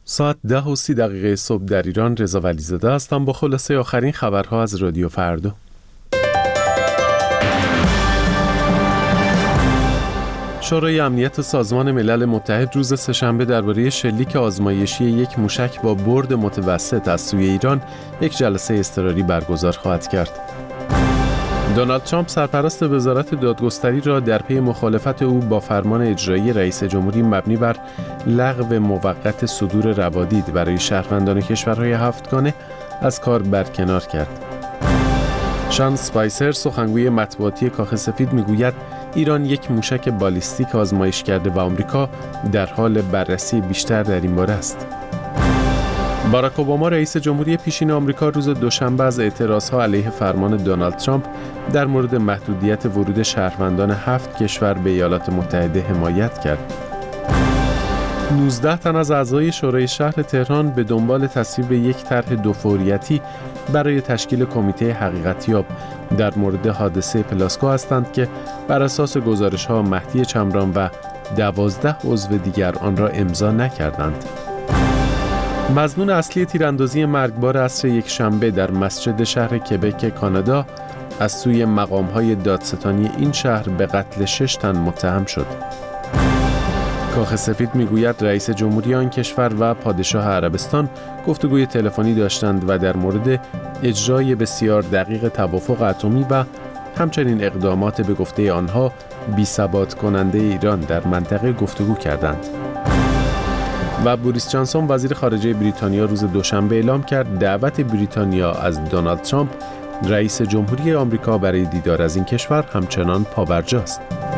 ساعت 10:30 صبح در ایران. رضا ولیزاده هستم با خلاصه آخرین خبرها از رادیو فردا. شورای امنیت سازمان ملل متحد روز سه‌شنبه درباره شلیک آزمایشی یک موشک با برد متوسط از سوی ایران یک جلسه اضطراری برگزار خواهد کرد. دونالد ترامپ سرپرست وزارت دادگستری را در پی مخالفت او با فرمان اجرایی رئیس جمهوری مبنی بر لغو موقت صدور روادید برای شهروندان کشورهای هفتگانه از کار برکنار کرد. شان اسپایسر سخنگوی مطبوعاتی کاخ سفید میگوید ایران یک موشک بالیستیک آزمایش کرده و آمریکا در حال بررسی بیشتر در این باره است. باراک اوباما رئیس جمهوری پیشین آمریکا روز دوشنبه از اعتراضها علیه فرمان دونالد ترامپ در مورد محدودیت ورود شهروندان 7 کشور به ایالات متحده حمایت کرد. 19 تن از اعضای شورای شهر تهران به دنبال تصویب یک طرح دوفوریتی برای تشکیل کمیته حقیقتیاب در مورد حادثه پلاسکو هستند که بر اساس گزارش‌ها مهدی چمران و 12 عضو دیگر آن را امضا نکردند. مظنون اصلی تیراندازی مرگبار عصر یک شنبه در مسجد شهر کبک کانادا از سوی مقام‌های دادستانی این شهر به قتل 6 تن متهم شد. کاخ سفید میگوید رئیس جمهوری آن کشور و پادشاه عربستان گفتگوی تلفنی داشتند و در مورد اجرای بسیار دقیق توافق اتمی و همچنین اقدامات به گفته آنها بی‌ثبات کننده ایران در منطقه گفتگو کردند. و بوریس جانسون وزیر خارجه بریتانیا روز دوشنبه اعلام کرد دعوت بریتانیا از دونالد ترامپ رئیس جمهوری آمریکا برای دیدار از این کشور همچنان پابرجاست.